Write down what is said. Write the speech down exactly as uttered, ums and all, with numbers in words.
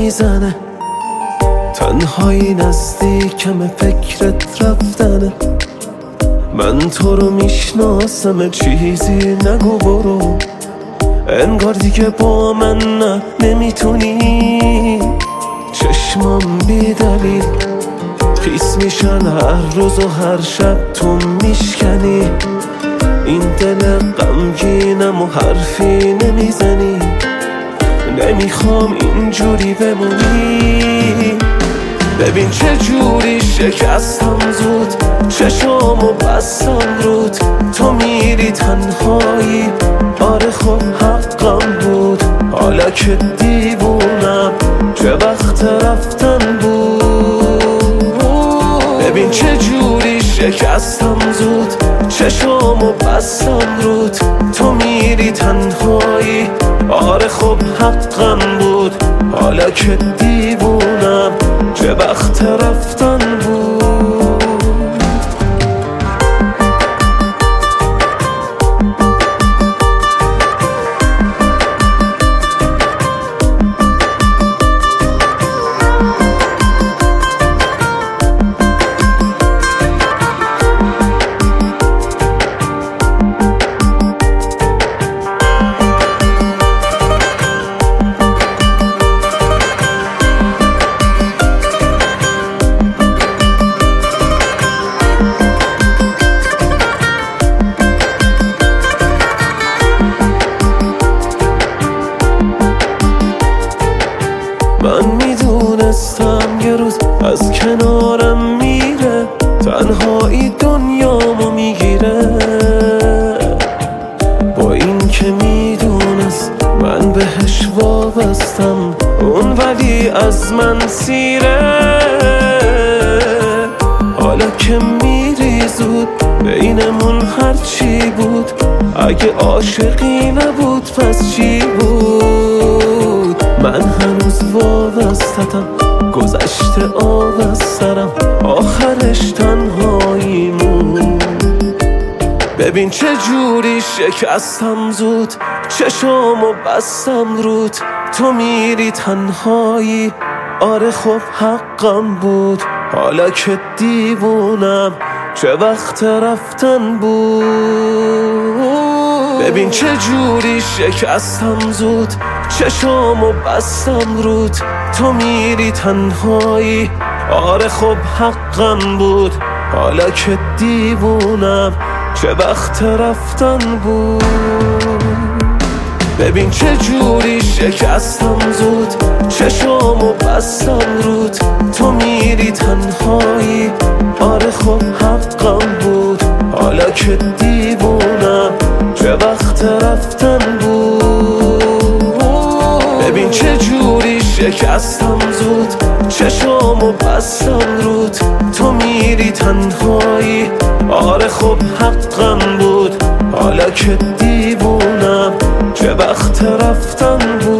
میزنه، تنهایی نزدیکم فکرت رفتنه. من تو رو میشناسم چیزی نگو برو، انگار دیگه با من نه نمیتونی. چشمام بی دلیل خیس میشن هر روز و هر شب تو میشکنی. این دل غمگینم و حرفی نمیزنی، نمیخوام اینجوری بمونی. ببین چه جوری شکستم زود، چشامو بستم رود. تو میری تنهایی، آره خب حقم بود. حالا که دیوونم چه وقت رفتن بود. ببین چه جوری شکستم زود، چشامو بستم رود. تو میری تنهایی، آره خب حقم بود. حالا که دیوونم چه وقت رفتن بود. من میدونستم یه روز از کنارم میره، تنهایی دنیامو میگیره. با این که میدونست من بهش وابستم، اون ولی از من سیره. حالا که میری زود بینمون هرچی بود، اگه عاشقی نبود پس چی بود؟ من هنوز وابستم، گذشته آب از سرم، آخرش تنهاییمون. ببین چه جوری شکستم زود، چشامو بستم رود. تو میری تنهایی، آره خب حقم بود. حالا که دیوونم چه وقت رفتن بود. ببین چه جوری شکستم زود، چشامو بستم رود. تو میری تنهایی، آره خب حقم بود. حالا که دیوونم چه وقت رفتن بود. ببین چه جوری شکستم زود، چشامو بستم رود. تو میری تنهایی، آره خب حقم بود. حالا که دیوونم چه وقت رفتن بود. ببین چه جوری شکستم زود، چشامو بستم رود. تو میری تنهایی، آره خب حقم بود. حالا که دیوونم چه وقت رفتن بود.